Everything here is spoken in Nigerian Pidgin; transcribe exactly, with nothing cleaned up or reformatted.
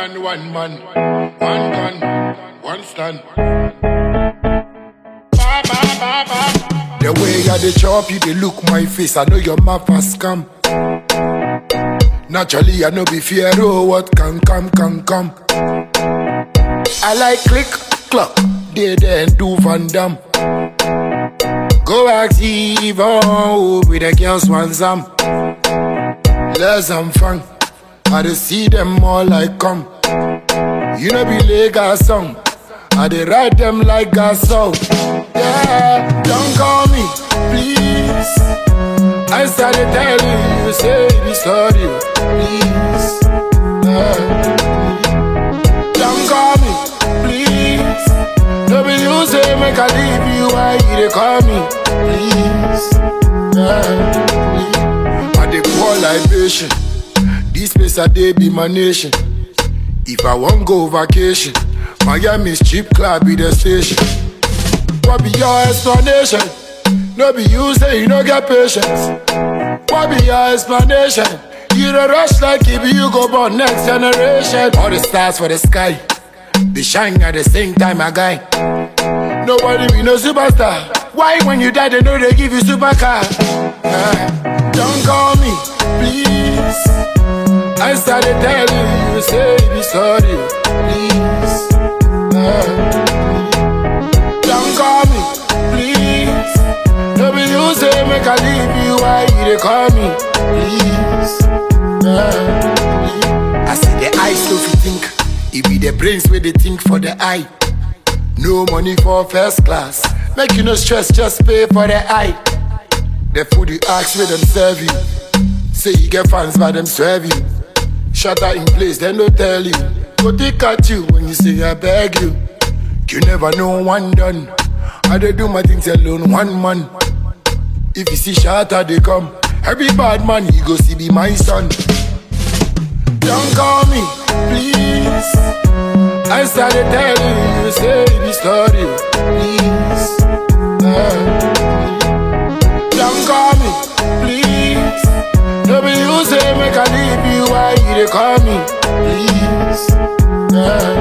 and one man, one gun, one stand. The way I dey chop you, they look my face. I know your mouth has come. Naturally, I know be fear. Oh, what can come, can come. I like click, clock. They then do Van Damme. Go active, oh, with the girls want some. Let's have fun. I dey see them all like come. You know be legal song. I dey ride them like a song. Yeah, don't call me, please. I started telling you, say be sorry, please. Yeah. Don't call me, please. Don't be you say make I leave you, why you dey call me, please. Yeah. I dey pour libation. This place I dey be my nation. If I won't go vacation, Miami's cheap club be the station. What be your explanation? No be you say you no get patience. What be your explanation? You don't rush like if you go born next generation. All the stars for the sky, they shine at the same time, my guy. Nobody be no superstar. Why when you die they know they give you supercar? Nah, don't call me, please. I started telling you, say be sorry, please. Uh, don't call me, please. Don't be you say make I leave you, why you dey call me, please. Uh, I see the eyes so you think, it be the brains where they think for the eye. No money for first class, make you no stress, just pay for the eye. The food you ask where them serve you, say you get fans by them serve you. Shutter in place, then don't tell you. Go take at you when you say I beg you. You never know one done. I dey do my things alone, one man. If you see shatter, they come. Every bad man, he go see be my son. Don't call me, please. I started telling you, say be sorry, please. Uh, don't call me, please. Don't be you say make I leave you, why you dey call me, please. Yeah.